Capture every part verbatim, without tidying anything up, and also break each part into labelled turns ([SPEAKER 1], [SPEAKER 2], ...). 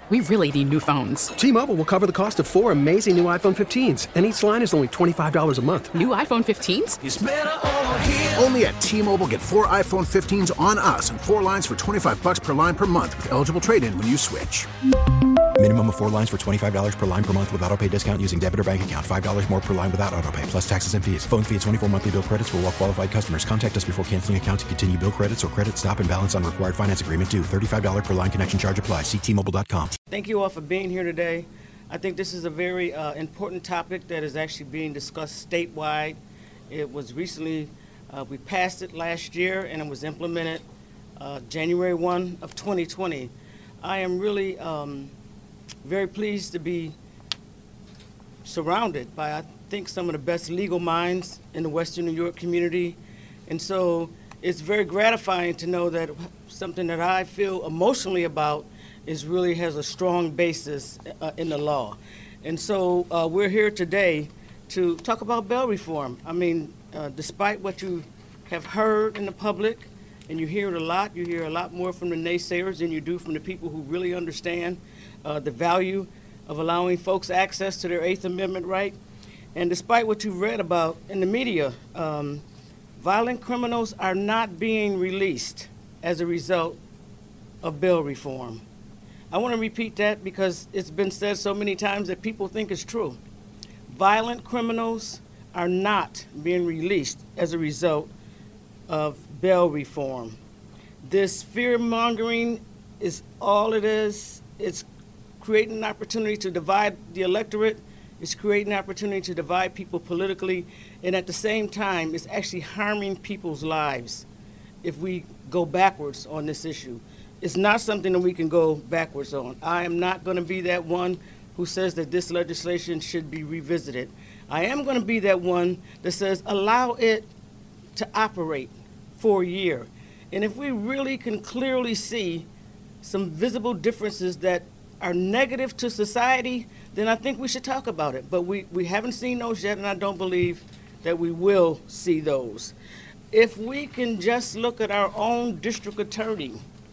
[SPEAKER 1] We really need new phones.
[SPEAKER 2] T-Mobile will cover the cost of four amazing new iPhone fifteens, and each line is only twenty-five dollars a month.
[SPEAKER 1] New iPhone fifteens?
[SPEAKER 3] It's better over here.
[SPEAKER 4] Only at T-Mobile, get four iPhone fifteens on us and four lines for twenty-five dollars per line per month with eligible trade-in when you switch.
[SPEAKER 5] Minimum of four lines for twenty-five dollars per line per month with autopay discount using debit or bank account. five dollars more per line without autopay, plus taxes and fees. Phone fee at twenty-four monthly bill credits for well-qualified customers. Contact us before canceling account to continue bill credits or credit stop and balance on required finance agreement due. thirty-five dollars per line connection charge applies. See T Mobile dot com.
[SPEAKER 6] Thank you all for being here today. I think this is a very uh, important topic that is actually being discussed statewide. It was recently, uh, we passed it last year and it was implemented uh, January first of twenty twenty. I am really um, very pleased to be surrounded by, I think, some of the best legal minds in the Western New York community. And so it's very gratifying to know that something that I feel emotionally about is really has a strong basis uh, in the law. And so uh, we're here today to talk about bail reform. I mean, uh, despite what you have heard in the public, and you hear it a lot, you hear a lot more from the naysayers than you do from the people who really understand uh, the value of allowing folks access to their Eighth Amendment right. And despite what you've read about in the media, um, violent criminals are not being released as a result of bail reform. I want to repeat that because it's been said so many times that people think it's true. Violent criminals are not being released as a result of bail reform. This fear-mongering is all it is. It's creating an opportunity to divide the electorate. It's creating an opportunity to divide people politically. And at the same time, it's actually harming people's lives if we go backwards on this issue. It's not something that we can go backwards on. I am not going to be that one who says that this legislation should be revisited. I am going to be that one that says allow it to operate for a year. And if we really can clearly see some visible differences that are negative to society, then I think we should talk about it. But we, we haven't seen those yet, and I don't believe that we will see those. If we can just look at our own district attorney,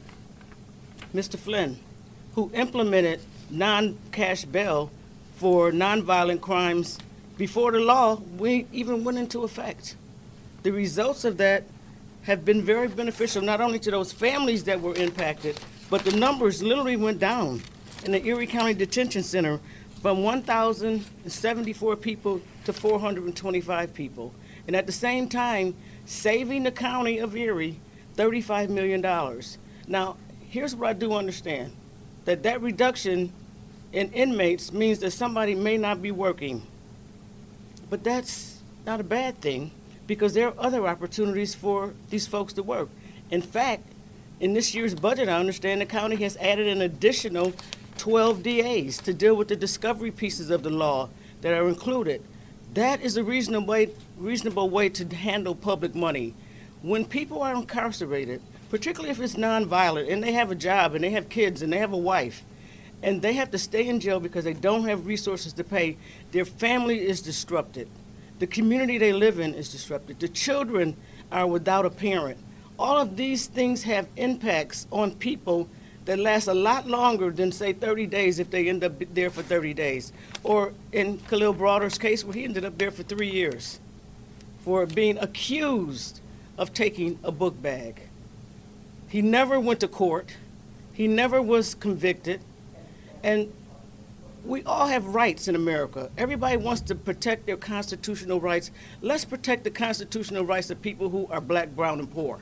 [SPEAKER 6] Mister Flynn, who implemented non-cash bail for nonviolent crimes before the law we even went into effect. The results of that have been very beneficial, not only to those families that were impacted, but the numbers literally went down in the Erie County Detention Center from one thousand seventy-four people to four hundred twenty-five people. And at the same time, saving the county of Erie thirty-five million dollars. Now, here's what I do understand, that that reduction in inmates means that somebody may not be working. But that's not a bad thing, because there are other opportunities for these folks to work. In fact, in this year's budget, I understand the county has added an additional twelve D As to deal with the discovery pieces of the law that are included. That is a reasonable way, reasonable way to handle public money. When people are incarcerated, particularly if it's nonviolent, and they have a job, and they have kids, and they have a wife, and they have to stay in jail because they don't have resources to pay, their family is disrupted. The community they live in is disrupted. The children are without a parent. All of these things have impacts on people that last a lot longer than, say, thirty days if they end up there for thirty days. Or in Khalil Broder's case, where he ended up there for three years for being accused of taking a book bag. He never went to court. He never was convicted. And we all have rights in America. Everybody wants to protect their constitutional rights. Let's protect the constitutional rights of people who are black, brown, and poor.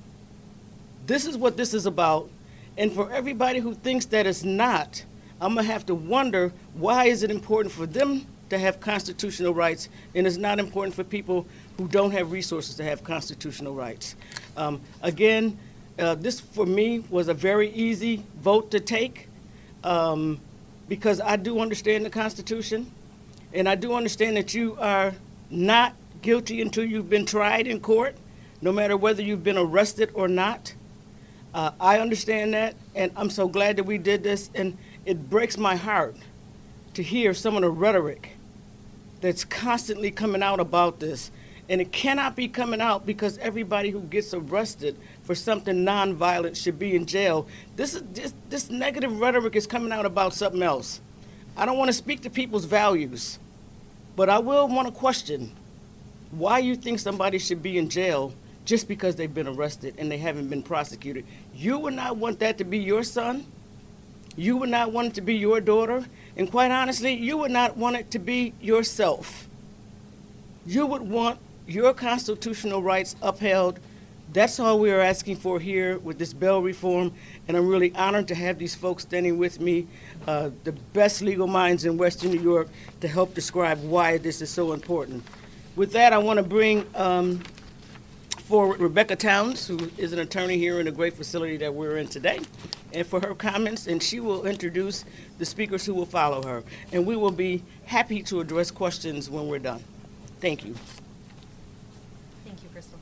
[SPEAKER 6] This is what this is about. And for everybody who thinks that it's not, I'm gonna have to wonder, why is it important for them to have constitutional rights and it's not important for people who don't have resources to have constitutional rights? Um, again, uh, this for me was a very easy vote to take. Um, because I do understand the Constitution, and I do understand that you are not guilty until you've been tried in court, no matter whether you've been arrested or not. Uh, I understand that, and I'm so glad that we did this, and it breaks my heart to hear some of the rhetoric that's constantly coming out about this. And it cannot be coming out because everybody who gets arrested for something nonviolent should be in jail. This, is, this, this negative rhetoric is coming out about something else. I don't want to speak to people's values, but I will want to question why you think somebody should be in jail just because they've been arrested and they haven't been prosecuted. You would not want that to be your son. You would not want it to be your daughter. And quite honestly, you would not want it to be yourself. You would want your constitutional rights upheld. That's all we are asking for here with this bail reform. And I'm really honored to have these folks standing with me, uh, the best legal minds in Western New York, to help describe why this is so important. With that, I want to bring um, forward Rebecca Towns, who is an attorney here in the great facility that we're in today, and for her comments, and she will introduce the speakers who will follow her. And we will be happy to address questions when we're done. Thank you.
[SPEAKER 3] Thank you, Crystal.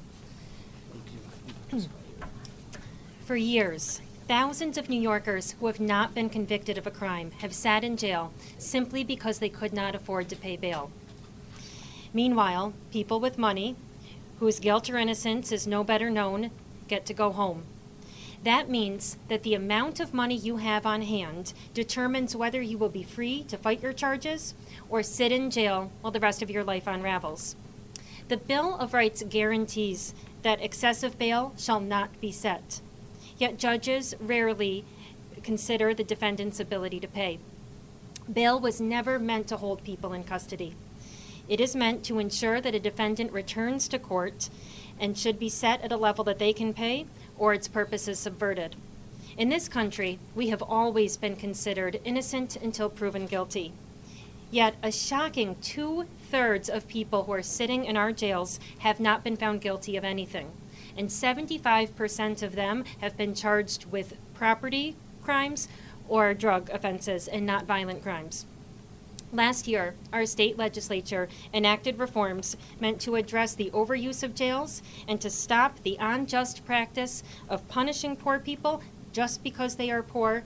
[SPEAKER 3] For years, thousands of New Yorkers who have not been convicted of a crime have sat in jail simply because they could not afford to pay bail. Meanwhile, people with money, whose guilt or innocence is no better known, get to go home. That means that the amount of money you have on hand determines whether you will be free to fight your charges or sit in jail while the rest of your life unravels. The Bill of Rights guarantees that excessive bail shall not be set, yet judges rarely consider the defendant's ability to pay. Bail was never meant to hold people in custody. It is meant to ensure that a defendant returns to court and should be set at a level that they can pay, or its purpose is subverted. In this country, we have always been considered innocent until proven guilty. Yet a shocking two-thirds of people who are sitting in our jails have not been found guilty of anything, and seventy-five percent of them have been charged with property crimes or drug offenses and not violent crimes. Last year, our state legislature enacted reforms meant to address the overuse of jails and to stop the unjust practice of punishing poor people just because they are poor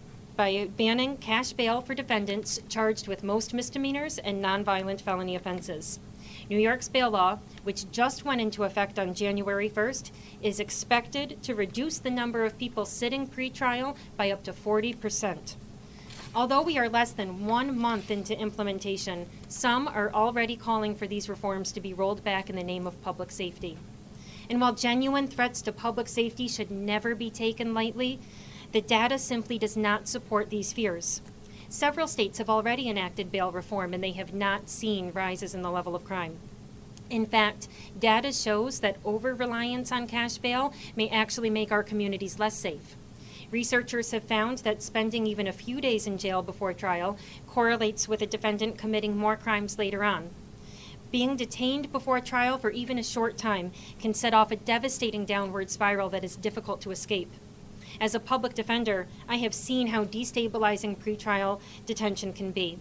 [SPEAKER 3] by banning cash bail for defendants charged with most misdemeanors and nonviolent felony offenses. New York's bail law, which just went into effect on January first, is expected to reduce the number of people sitting pretrial by up to forty percent. Although we are less than one month into implementation, some are already calling for these reforms to be rolled back in the name of public safety. And while genuine threats to public safety should never be taken lightly, the data simply does not support these fears. Several states have already enacted bail reform, and they have not seen rises in the level of crime. In fact, data shows that over-reliance on cash bail may actually make our communities less safe. Researchers have found that spending even a few days in jail before trial correlates with a defendant committing more crimes later on. Being detained before trial for even a short time can set off a devastating downward spiral that is difficult to escape. As a public defender, I have seen how destabilizing pretrial detention can be.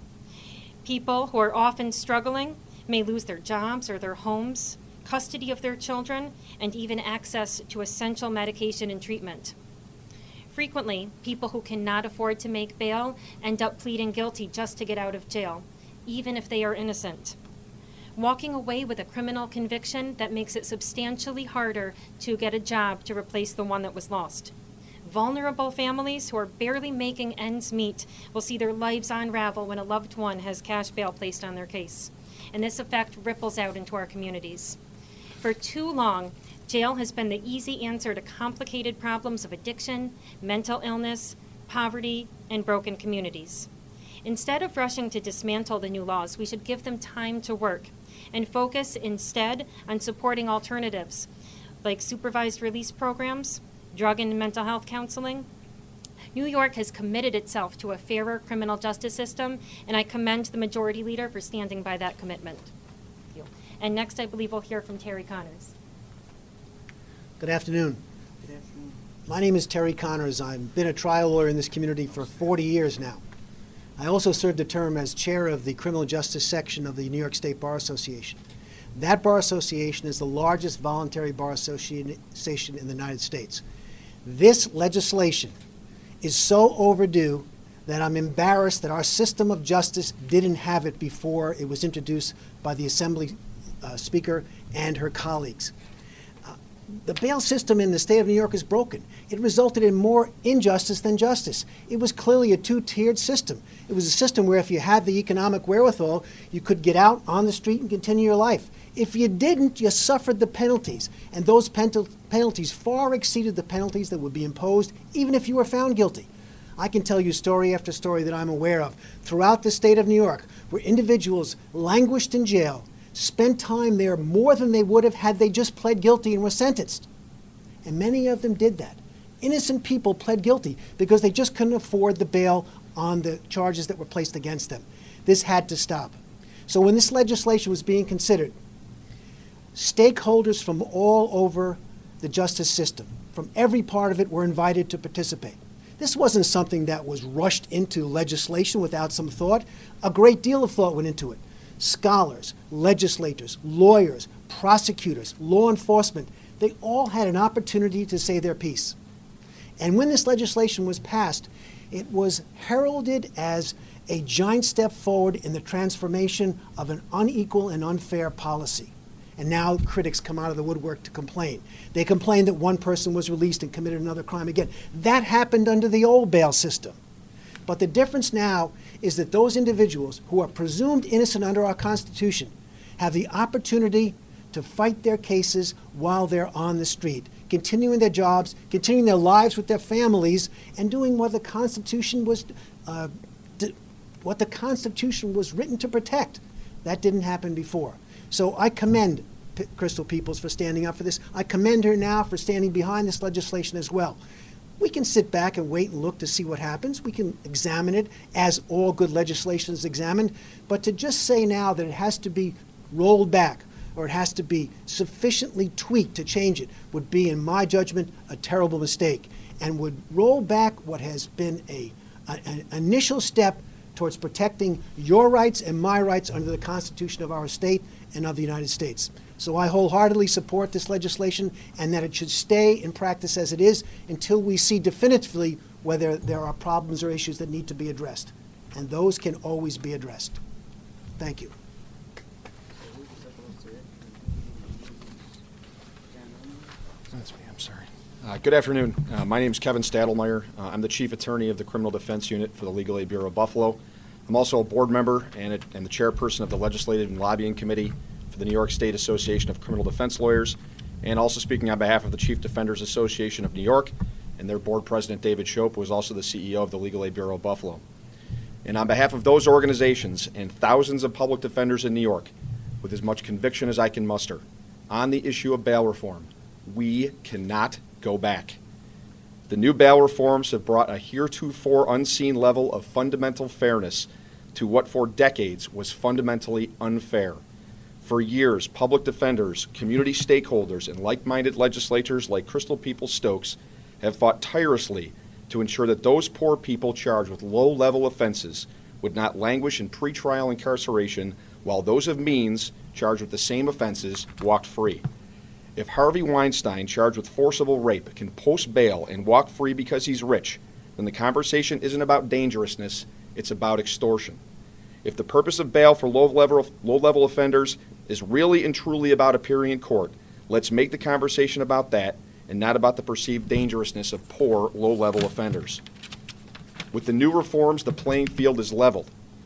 [SPEAKER 3] People who are often struggling may lose their jobs or their homes, custody of their children, and even access to essential medication and treatment. Frequently, people who cannot afford to make bail end up pleading guilty just to get out of jail, even if they are innocent. Walking away with a criminal conviction that makes it substantially harder to get a job to replace the one that was lost. Vulnerable families who are barely making ends meet will see their lives unravel when a loved one has cash bail placed on their case. And this effect ripples out into our communities. For too long, jail has been the easy answer to complicated problems of addiction, mental illness, poverty, and broken communities. Instead of rushing to dismantle the new laws, we should give them time to work and focus instead on supporting alternatives like supervised release programs, drug and mental health counseling. New York has committed itself to a fairer criminal justice system, and I commend the Majority Leader for standing by that commitment. Thank you. And next, I believe we'll hear from Terry Connors.
[SPEAKER 7] Good afternoon. Good afternoon. My name is Terry Connors. I've been a trial lawyer in this community for forty years now. I also served a term as chair of the criminal justice section of the New York State Bar Association. That bar association is the largest voluntary bar association in the United States. This legislation is so overdue that I'm embarrassed that our system of justice didn't have it before it was introduced by the Assembly uh, Speaker and her colleagues. Uh, the bail system in the state of New York is broken. It resulted in more injustice than justice. It was clearly a two-tiered system. It was a system where if you had the economic wherewithal, you could get out on the street and continue your life. If you didn't, you suffered the penalties, and those penal- penalties far exceeded the penalties that would be imposed even if you were found guilty. I can tell you story after story that I'm aware of throughout the state of New York where individuals languished in jail, spent time there more than they would have had they just pled guilty and were sentenced. And many of them did that. Innocent people pled guilty because they just couldn't afford the bail on the charges that were placed against them. This had to stop. So when this legislation was being considered, stakeholders from all over the justice system, from every part of it, were invited to participate. This wasn't something that was rushed into legislation without some thought. A great deal of thought went into it. Scholars, legislators, lawyers, prosecutors, law enforcement, they all had an opportunity to say their piece. And when this legislation was passed, it was heralded as a giant step forward in the transformation of an unequal and unfair policy. And now critics come out of the woodwork to complain. They complain that one person was released and committed another crime again. That happened under the old bail system. But the difference now is that those individuals who are presumed innocent under our Constitution have the opportunity to fight their cases while they're on the street, continuing their jobs, continuing their lives with their families, and doing what the Constitution was, uh, d- what the Constitution was written to protect. That didn't happen before. So I commend P- Crystal Peoples for standing up for this. I commend her now for standing behind this legislation as well. We can sit back and wait and look to see what happens. We can examine it as all good legislation is examined. But to just say now that it has to be rolled back or it has to be sufficiently tweaked to change it would be, in my judgment, a terrible mistake and would roll back what has been a, a an initial step towards protecting your rights and my rights under the Constitution of our state and of the United States. So I wholeheartedly support this legislation and that it should stay in practice as it is until we see definitively whether there are problems or issues that need to be addressed. And those can always be addressed. Thank you.
[SPEAKER 8] That's me, I'm sorry. Uh, good afternoon. Uh, my name is Kevin Stadelmeyer. Uh, I'm the Chief Attorney of the Criminal Defense Unit for the Legal Aid Bureau of Buffalo. I'm also a board member and, a, and the chairperson of the Legislative and Lobbying Committee for the New York State Association of Criminal Defense Lawyers, and also speaking on behalf of the Chief Defenders Association of New York and their board president, David Shope, who is also the C E O of the Legal Aid Bureau of Buffalo. And on behalf of those organizations and thousands of public defenders in New York, with as much conviction as I can muster, on the issue of bail reform, we cannot go back. The new bail reforms have brought a heretofore unseen level of fundamental fairness to what for decades was fundamentally unfair. For years, public defenders, community stakeholders, and like-minded legislators like Crystal Peoples-Stokes have fought tirelessly to ensure that those poor people charged with low-level offenses would not languish in pretrial incarceration while those of means charged with the same offenses walked free. If Harvey Weinstein, charged with forcible rape, can post bail and walk free because he's rich, then the conversation isn't about dangerousness, it's about extortion. If the purpose of bail for low-level, low-level offenders is really and truly about appearing in court, let's make the conversation about that and not about the perceived dangerousness of poor, low-level offenders. With the new reforms, the playing field is leveled.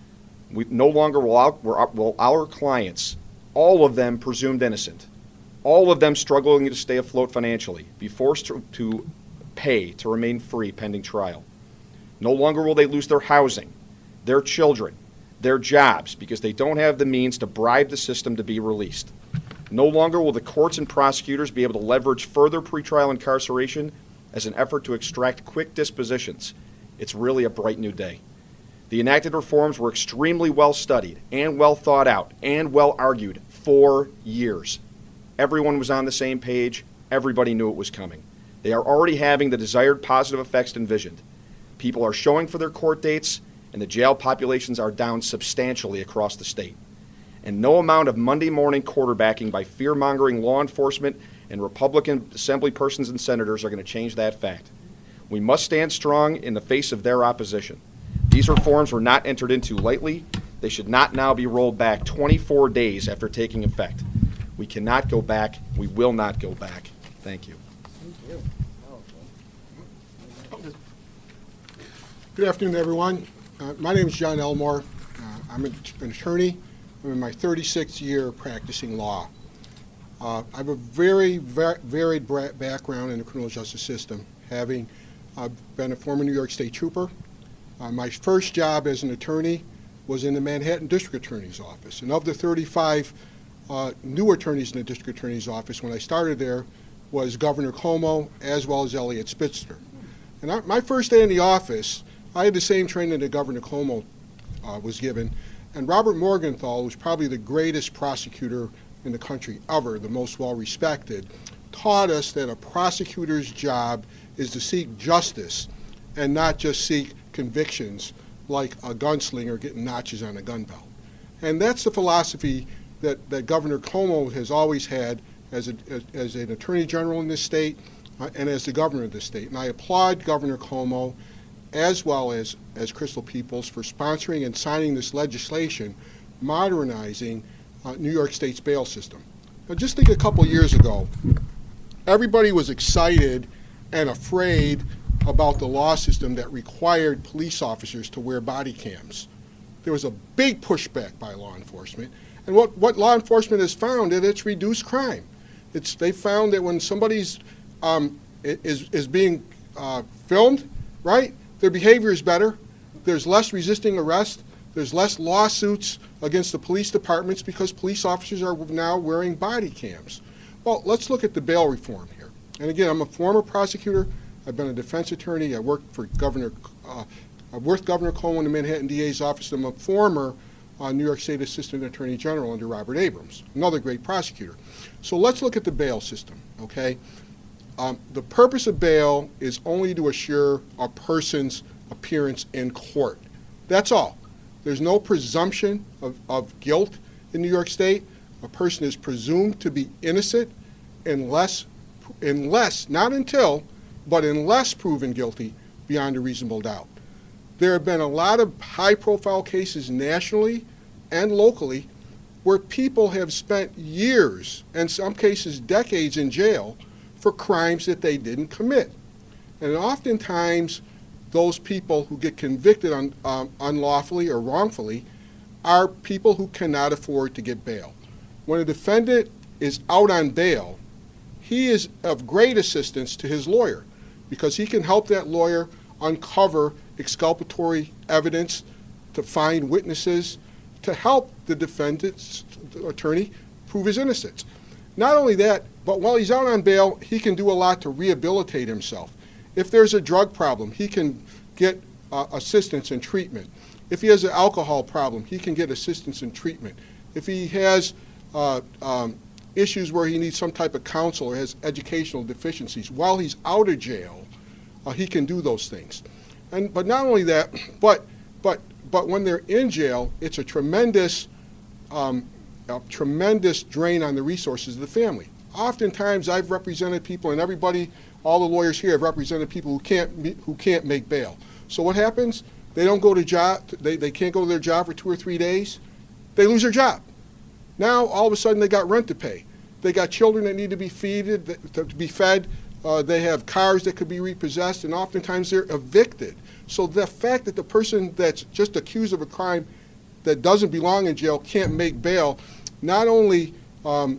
[SPEAKER 8] We no longer will our, will our clients, all of them presumed innocent, all of them struggling to stay afloat financially, be forced to, to pay to remain free pending trial. No longer will they lose their housing, their children, their jobs because they don't have the means to bribe the system to be released. No longer will the courts and prosecutors be able to leverage further pretrial incarceration as an effort to extract quick dispositions. It's really a bright new day. The enacted reforms were extremely well studied and well thought out and well argued for years. Everyone was on the same page. Everybody knew it was coming. They are already having the desired positive effects envisioned. People are showing for their court dates, and the jail populations are down substantially across the state. And no amount of Monday morning quarterbacking by fear-mongering law enforcement and Republican assembly persons and senators are going to change that fact. We must stand strong in the face of their opposition. These reforms were not entered into lightly. They should not now be rolled back twenty-four days after taking effect. We cannot go back. We will not go back. Thank you.
[SPEAKER 9] Good afternoon, everyone. Uh, my name is John Elmore. Uh, I'm an attorney. I'm in my thirty-sixth year practicing law. Uh, I have a very, very varied background in the criminal justice system, having uh, been a former New York State trooper. Uh, my first job as an attorney was in the Manhattan District Attorney's Office. And of the thirty-five uh, new attorneys in the District Attorney's Office when I started there was Governor Cuomo as well as Eliot Spitzer. And I, my first day in the office, I had the same training that Governor Cuomo uh, was given. And Robert Morgenthau, who's probably the greatest prosecutor in the country ever, the most well-respected, taught us that a prosecutor's job is to seek justice and not just seek convictions like a gunslinger getting notches on a gun belt. And that's the philosophy that, that Governor Cuomo has always had as, a, as, as an attorney general in this state uh, and as the governor of this state. And I applaud Governor Cuomo as well as, as Crystal Peoples for sponsoring and signing this legislation modernizing uh, New York State's bail system. Now just think a couple years ago, everybody was excited and afraid about the law system that required police officers to wear body cams. There was a big pushback by law enforcement. And what, what law enforcement has found is it's reduced crime. It's, they found that when somebody's um, is, is being uh, filmed, right, their behavior is better. There's less resisting arrest. There's less lawsuits against the police departments because police officers are now wearing body cams. Well, let's look at the bail reform here. And again, I'm a former prosecutor. I've been a defense attorney. I worked for Governor, uh, I worked Governor Cuomo in the Manhattan D A's office. I'm a former uh, New York State Assistant Attorney General under Robert Abrams, another great prosecutor. So let's look at the bail system, okay? Um, the purpose of bail is only to assure a person's appearance in court. That's all. There's no presumption of, of guilt in New York State. A person is presumed to be innocent unless, unless, not until, but unless proven guilty beyond a reasonable doubt. There have been a lot of high-profile cases nationally and locally where people have spent years, and some cases decades, in jail for crimes that they didn't commit. And oftentimes, those people who get convicted un, um, unlawfully or wrongfully are people who cannot afford to get bail. When a defendant is out on bail, he is of great assistance to his lawyer because he can help that lawyer uncover exculpatory evidence, to find witnesses, to help the defendant's attorney prove his innocence. Not only that, but while he's out on bail, he can do a lot to rehabilitate himself. If there's a drug problem, he can get uh, assistance and treatment. If he has an alcohol problem, he can get assistance and treatment. If he has uh, um, issues where he needs some type of counsel or has educational deficiencies, while he's out of jail, uh, he can do those things. And but not only that, but but but when they're in jail, it's a tremendous um, a tremendous drain on the resources of the family. Oftentimes, I've represented people, and everybody, all the lawyers here have represented people who can't meet, who can't make bail. So what happens? They don't go to job. They they can't go to their job for two or three days. They lose their job. Now all of a sudden they got rent to pay. They got children that need to be feeded, to be fed. Uh, they have cars that could be repossessed, and oftentimes they're evicted. So the fact that the person that's just accused of a crime that doesn't belong in jail can't make bail, not only um,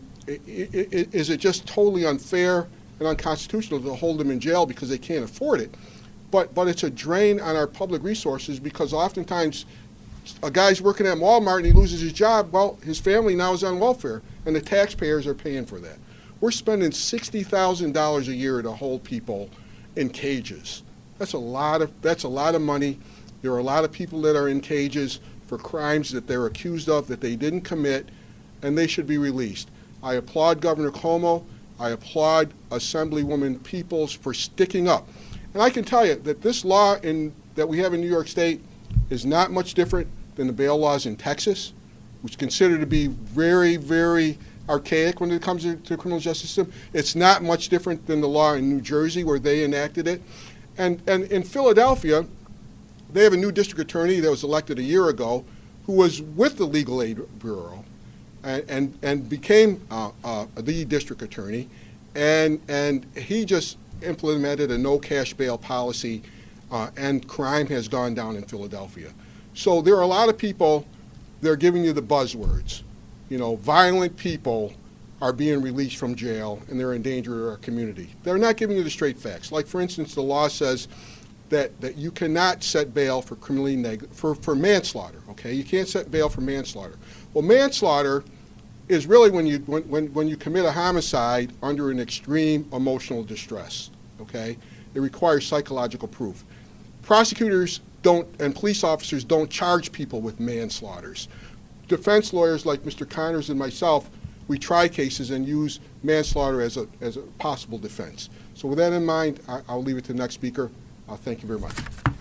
[SPEAKER 9] is it just totally unfair and unconstitutional to hold them in jail because they can't afford it, but, but it's a drain on our public resources because oftentimes a guy's working at Walmart and he loses his job. Well, his family now is on welfare, and the taxpayers are paying for that. We're spending sixty thousand dollars a year to hold people in cages. That's a lot of, that's a lot of money. There are a lot of people that are in cages for crimes that they're accused of that they didn't commit, and they should be released. I applaud Governor Cuomo. I applaud Assemblywoman Peoples for sticking up. And I can tell you that this law in, that we have in New York State is not much different than the bail laws in Texas, which is considered to be very, very archaic when it comes to, to the criminal justice system. It's not much different than the law in New Jersey where they enacted it. And, and in Philadelphia, they have a new district attorney that was elected a year ago who was with the Legal Aid Bureau. and, and, and became uh, uh, the district attorney, and, and he just implemented a no cash bail policy, uh, and crime has gone down in Philadelphia. So there are a lot of people, they're giving you the buzzwords. You know, violent people are being released from jail and they're in danger of our community. They're not giving you the straight facts. Like, for instance, the law says that, that you cannot set bail for criminally neg for, for manslaughter, okay? You can't set bail for manslaughter. Well, manslaughter is really when you, when, when, when you commit a homicide under an extreme emotional distress, okay? It requires psychological proof. Prosecutors don't, and police officers don't charge people with manslaughters. Defense lawyers like Mister Connors and myself, we try cases and use manslaughter as a, as a possible defense. So with that in mind, I, I'll leave it to the next speaker. Uh, thank you very much.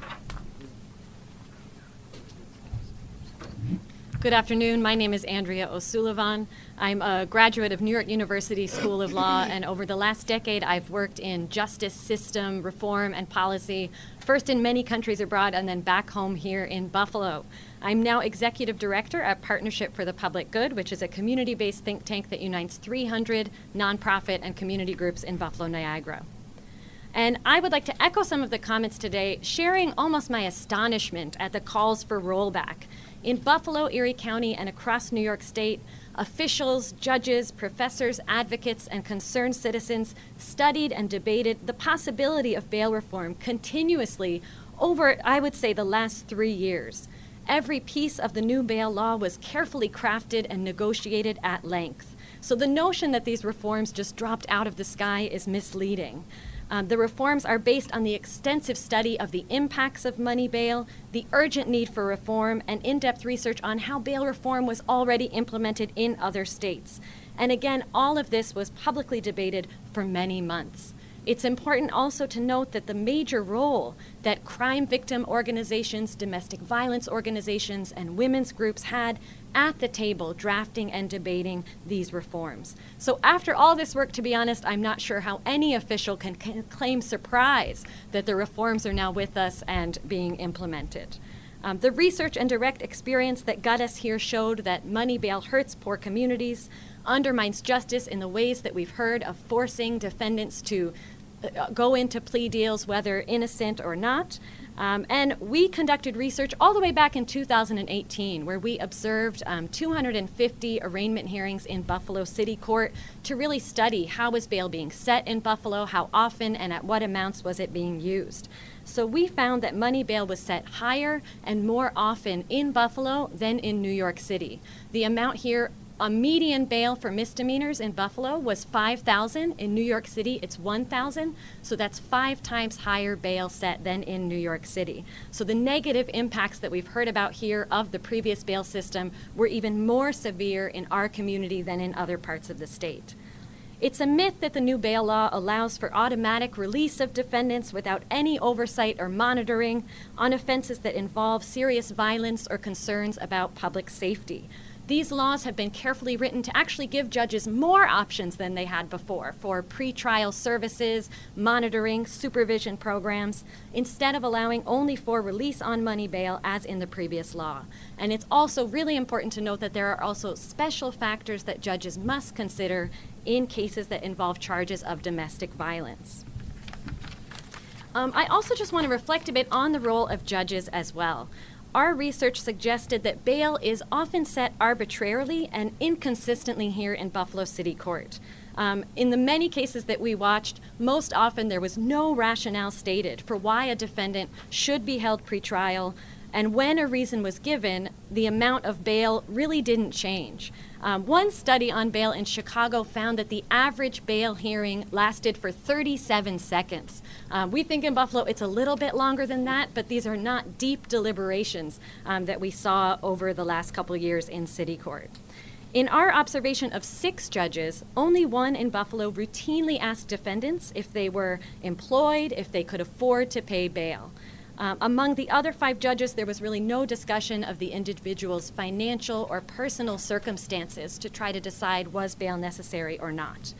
[SPEAKER 10] Good afternoon. My name is Andrea O'Sullivan. I'm a graduate of New York University School of Law, and over the last decade I've worked in justice system reform and policy, first in many countries abroad and then back home here in Buffalo. I'm now executive director at Partnership for the Public Good, which is a community-based think tank that unites three hundred nonprofit and community groups in Buffalo, Niagara. And I would like to echo some of the comments today, sharing almost my astonishment at the calls for rollback. In Buffalo, Erie County, and across New York State, officials, judges, professors, advocates, and concerned citizens studied and debated the possibility of bail reform continuously over, I would say, the last three years. Every piece of the new bail law was carefully crafted and negotiated at length. So the notion that these reforms just dropped out of the sky is misleading. Um, the reforms are based on the extensive study of the impacts of money bail, the urgent need for reform, and in-depth research on how bail reform was already implemented in other states. And again, all of this was publicly debated for many months. It's important also to note that the major role that crime victim organizations, domestic violence organizations, and women's groups had at the table drafting and debating these reforms. So after all this work, to be honest, I'm not sure how any official can, can claim surprise that the reforms are now with us and being implemented. Um, the research and direct experience that got us here showed that money bail hurts poor communities, undermines justice in the ways that we've heard of forcing defendants to uh, go into plea deals, whether innocent or not. Um, and we conducted research all the way back in two thousand eighteen, where we observed um, two hundred fifty arraignment hearings in Buffalo City Court to really study how was bail being set in Buffalo, how often and at what amounts was it being used. So we found that money bail was set higher and more often in Buffalo than in New York City. The amount here, a median bail for misdemeanors in Buffalo was five thousand. In New York City, it's one thousand. So that's five times higher bail set than in New York City. So the negative impacts that we've heard about here of the previous bail system were even more severe in our community than in other parts of the state. It's a myth that the new bail law allows for automatic release of defendants without any oversight or monitoring on offenses that involve serious violence or concerns about public safety. These laws have been carefully written to actually give judges more options than they had before for pretrial services, monitoring, supervision programs, instead of allowing only for release on money bail as in the previous law. And it's also really important to note that there are also special factors that judges must consider in cases that involve charges of domestic violence. Um, I also just want to reflect a bit on the role of judges as well. Our research suggested that bail is often set arbitrarily and inconsistently here in Buffalo City Court. Um, in the many cases that we watched, most often there was no rationale stated for why a defendant should be held pretrial, and when a reason was given, the amount of bail really didn't change. Um, one study on bail in Chicago found that the average bail hearing lasted for thirty-seven seconds. Um, we think in Buffalo it's a little bit longer than that, but these are not deep deliberations um, that we saw over the last couple years in city court. In our observation of six judges, only one in Buffalo routinely asked defendants if they were employed, if they could afford to pay bail. Um, among the other five judges, there was really no discussion of the individual's financial or personal circumstances to try to decide was bail necessary or not.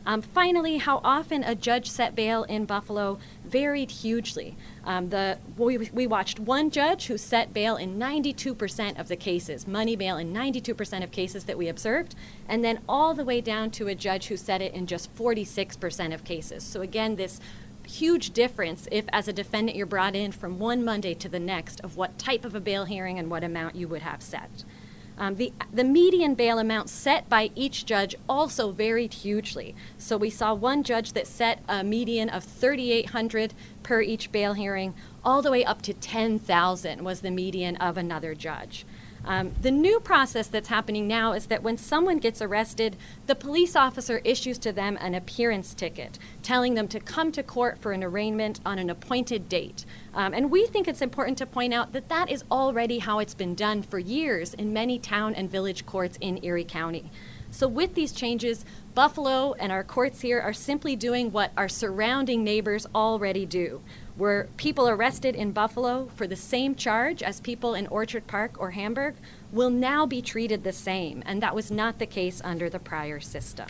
[SPEAKER 10] Um, finally, how often a judge set bail in Buffalo varied hugely. Um, the, we, we watched one judge who set bail in ninety-two percent of the cases, money bail in ninety-two percent of cases that we observed, and then all the way down to a judge who set it in just forty-six percent of cases. So again, this huge difference if as a defendant you're brought in from one Monday to the next of what type of a bail hearing and what amount you would have set. Um, the, the median bail amount set by each judge also varied hugely. So we saw one judge that set a median of thirty-eight hundred dollars per each bail hearing, all the way up to ten thousand dollars was the median of another judge. Um, the new process that's happening now is that when someone gets arrested, the police officer issues to them an appearance ticket, telling them to come to court for an arraignment on an appointed date. Um, and we think it's important to point out that that is already how it's been done for years in many town and village courts in Erie County. So with these changes, Buffalo and our courts here are simply doing what our surrounding neighbors already do. Were people arrested in Buffalo for the same charge as people in Orchard Park or Hamburg will now be treated the same, and that was not the case under the prior system.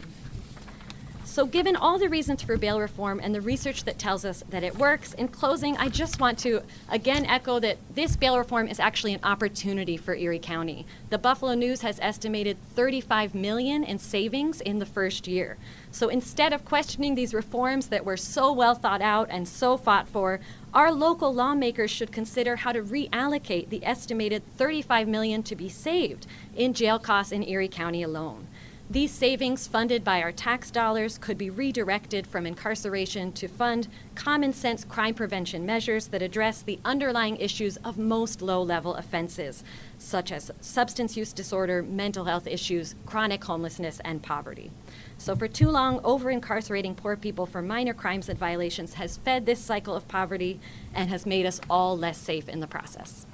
[SPEAKER 10] So given all the reasons for bail reform and the research that tells us that it works, in closing, I just want to again echo that this bail reform is actually an opportunity for Erie County. The Buffalo News has estimated thirty-five million dollars in savings in the first year. So instead of questioning these reforms that were so well thought out and so fought for, our local lawmakers should consider how to reallocate the estimated thirty-five million dollars to be saved in jail costs in Erie County alone. These savings, funded by our tax dollars, could be redirected from incarceration to fund common sense crime prevention measures that address the underlying issues of most low-level offenses, such as substance use disorder, mental health issues, chronic homelessness, and poverty. So for too long, over-incarcerating poor people for minor crimes and violations has fed this cycle of poverty and has made us all less safe in the process.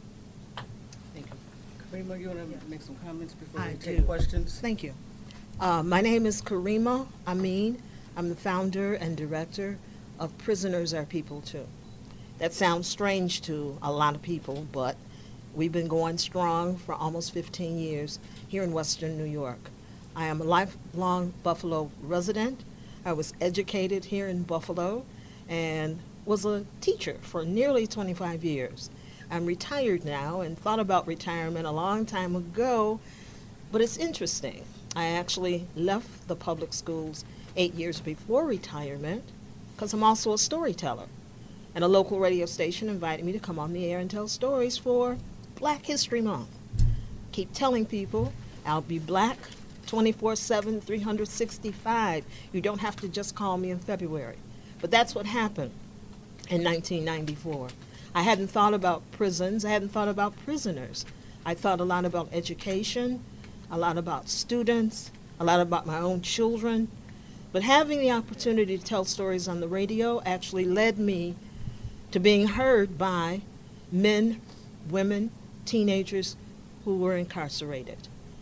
[SPEAKER 6] Thank you. Karima, you want to make some comments before
[SPEAKER 11] I
[SPEAKER 6] we take
[SPEAKER 11] do.
[SPEAKER 6] questions?
[SPEAKER 11] Thank you. Uh, my name is Karima Amin. I'm the founder and director of Prisoners Are People Too. That sounds strange to a lot of people, but we've been going strong for almost fifteen years here in Western New York. I am a lifelong Buffalo resident. I was educated here in Buffalo and was a teacher for nearly twenty-five years. I'm retired now and thought about retirement a long time ago, but it's interesting. I actually left the public schools eight years before retirement because I'm also a storyteller. And a local radio station invited me to come on the air and tell stories for Black History Month. Keep telling people I'll be black twenty-four seven, three hundred sixty-five. You don't have to just call me in February. But that's what happened in nineteen ninety-four. I hadn't thought about prisons. I hadn't thought about prisoners. I thought a lot about education, a lot about students, a lot about my own children. But having the opportunity to tell stories on the radio actually led me to being heard by men, women, teenagers who were incarcerated.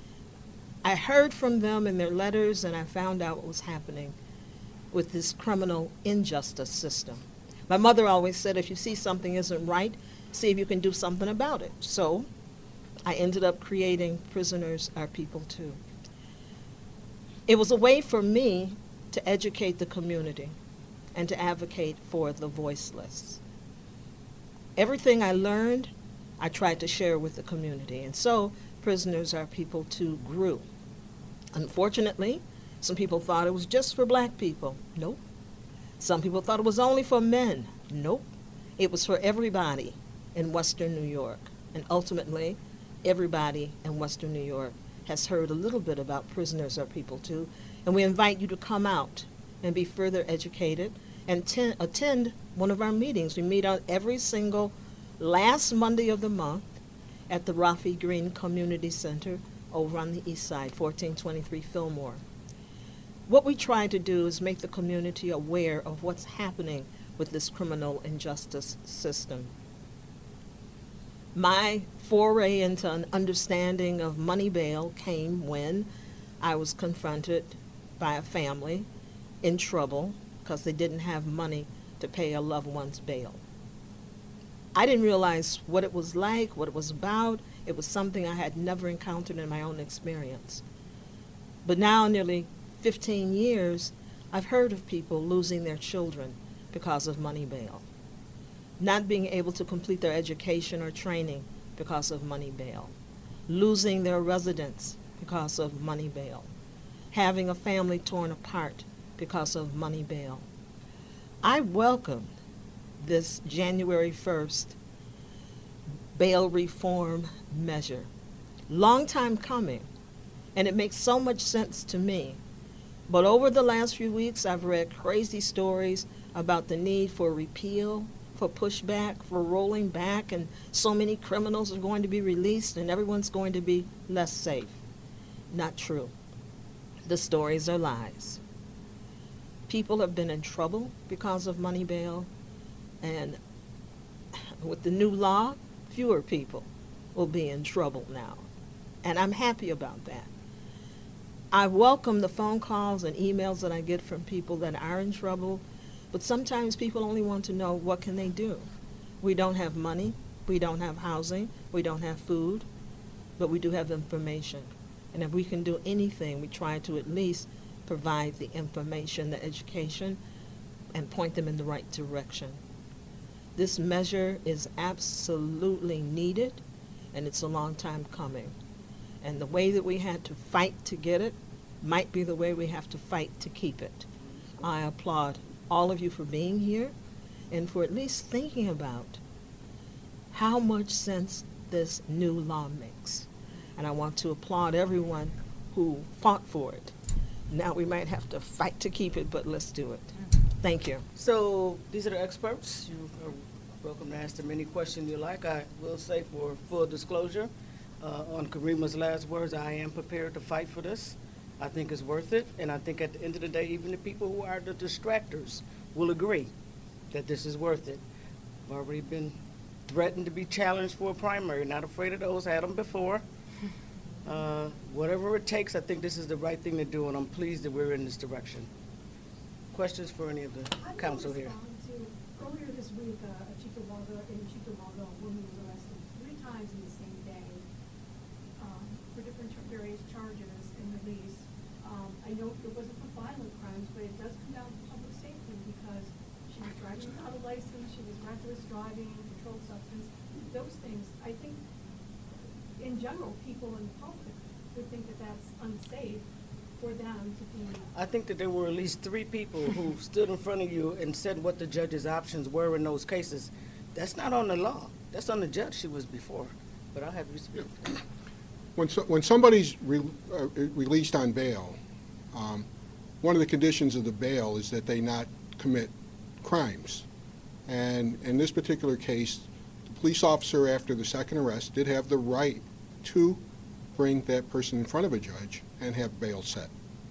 [SPEAKER 11] I heard from them in their letters, and I found out what was happening with this criminal injustice system. My mother always said, if you see something isn't right, see if you can do something about it. So I ended up creating Prisoners Are People Too. It was a way for me to educate the community and to advocate for the voiceless. Everything I learned, I tried to share with the community, and so Prisoners Are People Too grew. Unfortunately, some people thought it was just for black people. Nope. Some people thought it was only for men. Nope. It was for everybody in Western New York. And ultimately, everybody in Western New York has heard a little bit about Prisoners Are People Too, and we invite you to come out and be further educated and ten, attend one of our meetings. We meet on every single last Monday of the month at the Rafi Green Community Center over on the east side, fourteen twenty-three Fillmore. What we try to do is make the community aware of what's happening with this criminal injustice system. My foray into an understanding of money bail came when I was confronted by a family in trouble because they didn't have money to pay a loved one's bail. I didn't realize what it was like, what it was about. It was something I had never encountered in my own experience. But now, nearly fifteen years, I've heard of people losing their children because of money bail, not being able to complete their education or training because of money bail, losing their residence because of money bail, having a family torn apart because of money bail. I welcome this January first bail reform measure. Long time coming, and it makes so much sense to me. But over the last few weeks, I've read crazy stories about the need for repeal, for pushback, for rolling back, and so many criminals are going to be released and everyone's going to be less safe. Not true. The stories are lies. People have been in trouble because of money bail, and with the new law, fewer people will be in trouble now. And I'm happy about that. I welcome the phone calls and emails that I get from people that are in trouble, but sometimes people only want to know, what can they do? We don't have money, we don't have housing, we don't have food, but we do have information. And if we can do anything, we try to at least provide the information, the education, and point them in the right direction. This measure is absolutely needed, and it's a long time coming. And the way that we had to fight to get it might be the way we have to fight to keep it. I applaud all of you for being here and for at least thinking about how much sense this new law makes. And I want to applaud everyone who fought for it. Now we might have to fight to keep it, but let's do it. Thank you.
[SPEAKER 6] So these are the experts. You are welcome to ask them any question you like. I will say, for full disclosure, uh, on Karima's last words, I am prepared to fight for this. I think it's worth it, and I think at the end of the day, even the people who are the distractors will agree that this is worth it. I've already been threatened to be challenged for a primary. Not afraid of those. Had them before. Uh, whatever it takes, I think this is the right thing to do, and I'm pleased that we're in this direction. Questions for any of the council here?
[SPEAKER 12] To, earlier this week, uh, a Chickamauga, in Chickamauga, a woman was arrested three times in the same day um, for different ch- various charges and released. Um, I know it wasn't for violent crimes, but it does come down to public safety because she was driving without a license, she was reckless driving, controlled substance, those things. I think, in general, people in the public would think that that's unsafe for them to be.
[SPEAKER 6] I think that there were at least three people who stood in front of you and said what the judge's options were in those cases. That's not on the law. That's on the judge she was before. But I'll have you speak.
[SPEAKER 9] When, so, when somebody's re, uh, released on bail, um, one of the conditions of the bail is that they not commit crimes. And in this particular case, the police officer, after the second arrest, did have the right to bring that person in front of a judge and have bail set.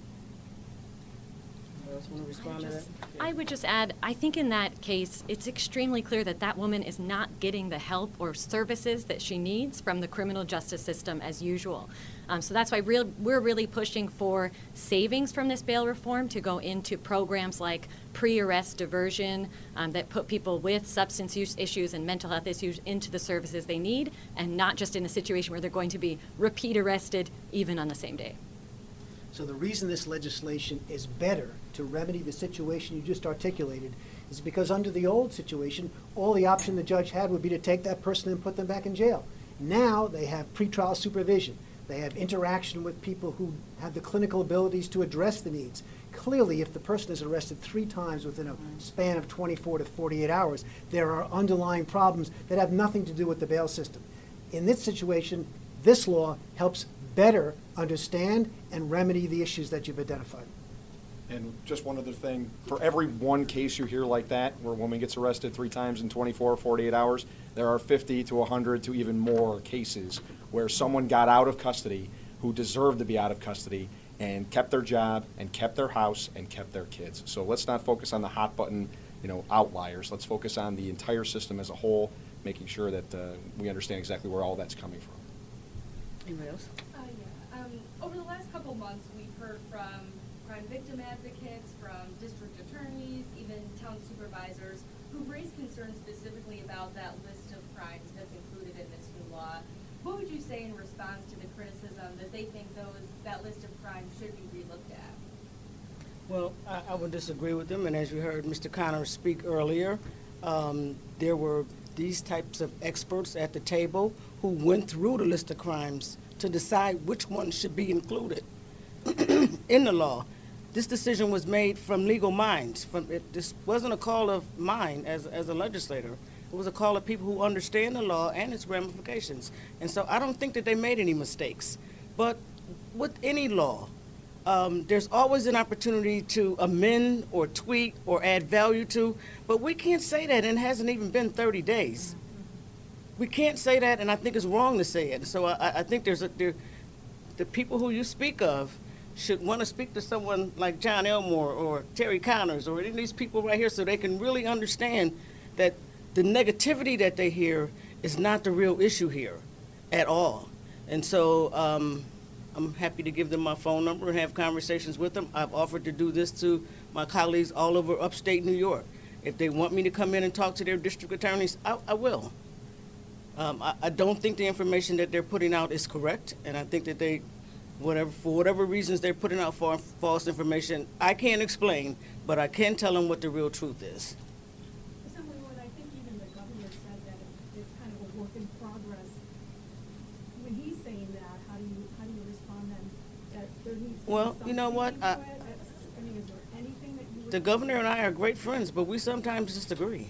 [SPEAKER 6] Want to respond to that?
[SPEAKER 10] I would just add, I think in that case, it's extremely clear that that woman is not getting the help or services that she needs from the criminal justice system as usual. Um, so that's why real, we're really pushing for savings from this bail reform to go into programs like pre-arrest diversion um, that put people with substance use issues and mental health issues into the services they need, and not just in a situation where they're going to be repeat arrested even on the same day.
[SPEAKER 7] So the reason this legislation is better to remedy the situation you just articulated is because under the old situation, all the option the judge had would be to take that person and put them back in jail. Now they have pretrial supervision. They have interaction with people who have the clinical abilities to address the needs. Clearly, if the person is arrested three times within a span of twenty-four to forty-eight hours, there are underlying problems that have nothing to do with the bail system. In this situation, this law helps better understand and remedy the issues that you've identified.
[SPEAKER 8] And just one other thing, for every one case you hear like that, where a woman gets arrested three times in twenty-four, forty-eight hours, there are fifty to one hundred to even more cases where someone got out of custody who deserved to be out of custody and kept their job and kept their house and kept their kids. So let's not focus on the hot button, you know, outliers. Let's focus on the entire system as a whole, making sure that uh, we understand exactly where all that's coming from.
[SPEAKER 6] Anybody else?
[SPEAKER 13] Uh, yeah. Um, over the last couple months, we've heard from crime victim advocates, from district attorneys, even town supervisors, who raised concerns specifically about that list of crimes that's included in this new law. What would you say in response to the criticism that they think those that list of crimes should be relooked at?
[SPEAKER 6] Well, I, I would disagree with them, and as you heard Mister Connors speak earlier, um, there were these types of experts at the table who went through the list of crimes to decide which ones should be included in the law. This decision was made from legal minds. From it, this wasn't a call of mine as, as a legislator. It was a call of people who understand the law and its ramifications. And so I don't think that they made any mistakes. But with any law, um, there's always an opportunity to amend or tweak or add value to, but we can't say that, and it hasn't even been thirty days. We can't say that, and I think it's wrong to say it. So I, I think there's a, there, the people who you speak of should want to speak to someone like John Elmore or Terry Connors or any of these people right here so they can really understand that the negativity that they hear is not the real issue here at all. And so um, I'm happy to give them my phone number and have conversations with them. I've offered to do this to my colleagues all over upstate New York. If they want me to come in and talk to their district attorneys, I, I will. Um, I, I don't think the information that they're putting out is correct, and I think that they, whatever for whatever reasons they're putting out for false information, I can't explain, but I can tell them what the real truth is.
[SPEAKER 12] Assemblywoman, I think even the governor said that it, it's kind of a work in progress. When he's saying that, how do you how do you respond then? That there needs to
[SPEAKER 6] Well,
[SPEAKER 12] be
[SPEAKER 6] you know what? I,
[SPEAKER 12] I, I mean, is there anything that you would
[SPEAKER 6] the governor and I are great friends, but we sometimes disagree.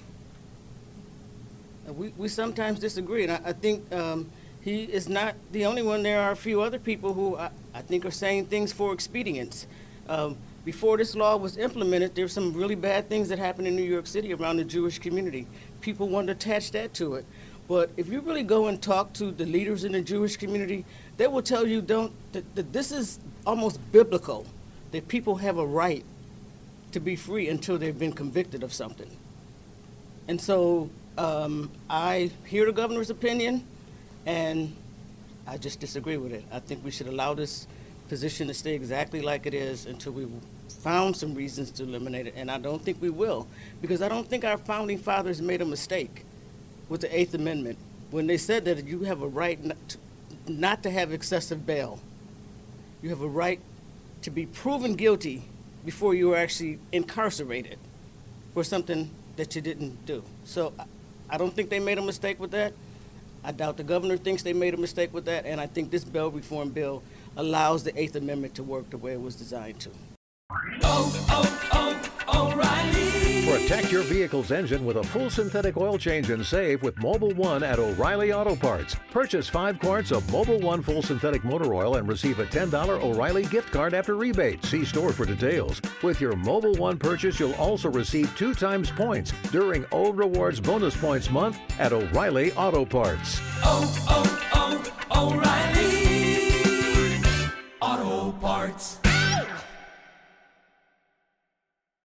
[SPEAKER 6] We, we sometimes disagree, and I, I think um, he is not the only one. There are a few other people who I, I think are saying things for expedience. Um, before this law was implemented, there were some really bad things that happened in New York City around the Jewish community. People want to attach that to it. But if you really go and talk to the leaders in the Jewish community, they will tell you don't, that, that this is almost biblical, that people have a right to be free until they've been convicted of something. And so Um, I hear the governor's opinion, and I just disagree with it. I think we should allow this position to stay exactly like it is until we found some reasons to eliminate it, and I don't think we will, because I don't think our founding fathers made a mistake with the Eighth Amendment when they said that you have a right not to, not to have excessive bail. You have a right to be proven guilty before you are actually incarcerated for something that you didn't do. So I don't think they made a mistake with that. I doubt the governor thinks they made a mistake with that, and I think this bail reform bill allows the Eighth Amendment to work the way it was designed to.
[SPEAKER 14] Oh, oh, oh, O'Reilly!
[SPEAKER 15] Protect your vehicle's engine with a full synthetic oil change and save with Mobil one at O'Reilly Auto Parts. Purchase five quarts of Mobil one full synthetic motor oil and receive a ten dollar O'Reilly gift card after rebate. See store for details. With your Mobil one purchase, you'll also receive two times points during O Rewards Bonus Points Month at O'Reilly Auto Parts.
[SPEAKER 14] Oh, oh, oh, O'Reilly Auto Parts.